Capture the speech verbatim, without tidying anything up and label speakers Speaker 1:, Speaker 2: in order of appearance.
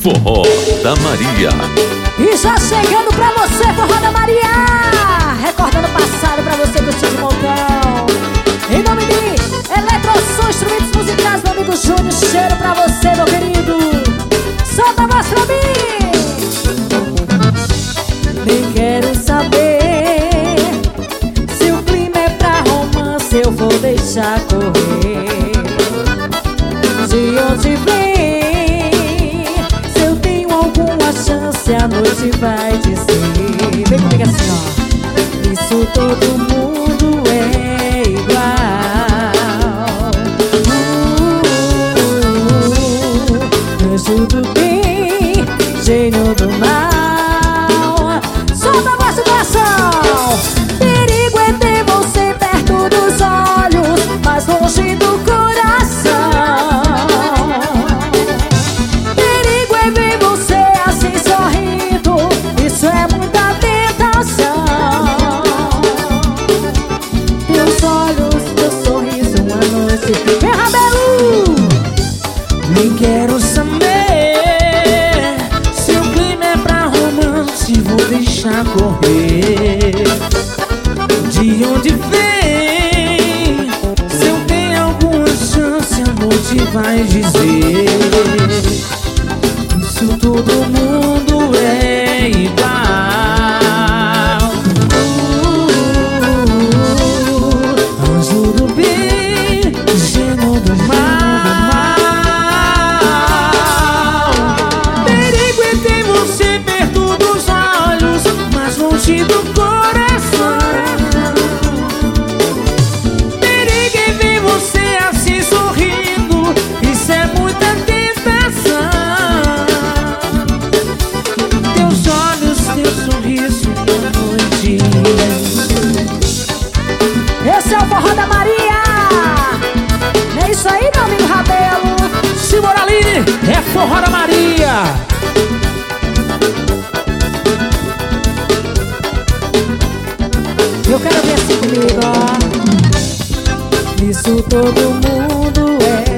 Speaker 1: Forró da Maria.
Speaker 2: E já chegando pra você, Forró da Maria, recordando o passado pra você curtir de montão. Em nome de Eletrosom Instrumentos Musicais, meu amigo Júnior, cheiro pra você, meu querido. Solta a voz pra mim. Nem quero saber se o clima é pra romance, eu vou deixar correr. De onde vem, se eu tenho alguma chance, a noite vai dizer. Vem comigo assim, ó. Isso todo mundo é igual. uh, uh, Anjo do bem, gênio do mal. Solta a voz do coração. Perigo é ter você perto dos olhos, mas longe do coração. Perigo é ver você assim sorrindo, isso é muita tentação. Teus olhos, teu sorriso, uma noite. Vem, Rabelo! Nem quero saber se o clima é pra romance, vou deixar correr. De onde vem, se eu tenho alguma chance, a noite vai dizer. Isso todo mundo é igual. uh, Anjo do bem, gênio do mal. Perigo é ter você perto dos olhos, mas longe do coração. Perigo é ver você assim sorrindo, isso é muita tentação. Teus olhos, teu sorriso da noite. Esse é o Forró da Maria. É isso aí, meu amigo Rabelo.
Speaker 3: Simoraline, é Forró da Maria.
Speaker 2: Eu quero ver assim comigo, ó. Isso todo mundo é